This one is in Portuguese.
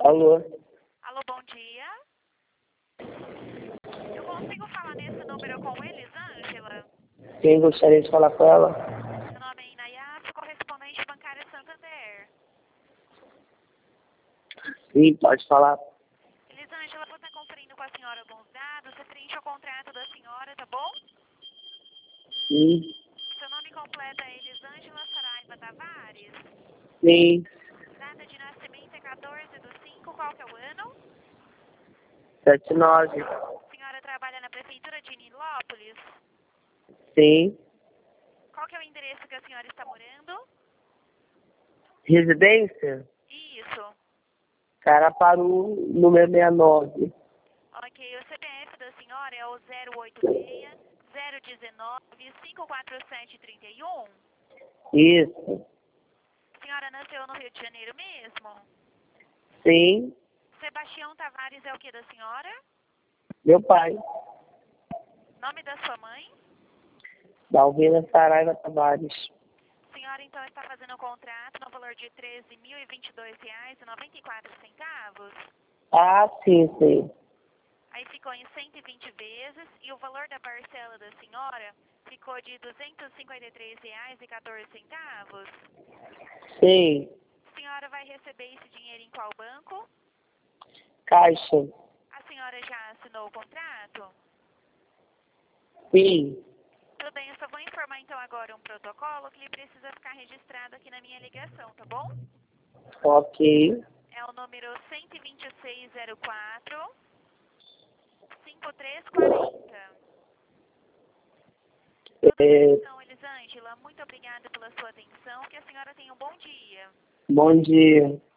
Alô? Alô, bom dia. Eu consigo falar nesse número com Elisângela? Quem gostaria de falar com ela? Meu nome é Inayá, correspondente bancária Santander. Sim, pode falar. Elisângela, vou estar conferindo com a senhora alguns dados. Você preenche o contrato da senhora, tá bom? Sim, Seu nome completo é Elisângela Saraiva Tavares. sim, Data de nascimento é 14/5. Qual que é o ano? 79. A senhora trabalha na prefeitura de Nilópolis. Sim. Qual que é o endereço que a senhora está morando? Residência? Isso. Caraparu, número 69. Ok, o CPF da senhora é o 086 019 547 31. Isso. A senhora nasceu no Rio de Janeiro mesmo? Sim. Sebastião Tavares é o que da senhora? Meu pai. Nome da sua mãe? Dalvina Saraiva Tavares. A senhora então está fazendo um contrato no valor de R$ 13.022,94. Ah, sim, sim. Aí ficou em 120 vezes e o valor da parcela da senhora ficou de R$ 253,14. Sim. A senhora vai receber esse dinheiro em qual banco? Caixa. A senhora já assinou o contrato? Sim. Tudo bem, eu só vou informar então agora um protocolo que ele precisa ficar registrado aqui na minha ligação, tá bom? Ok. É o número 12604 5340. Tudo bem então, Elisângela. Muito obrigada pela sua atenção. Que a senhora tenha um bom dia. Bom dia.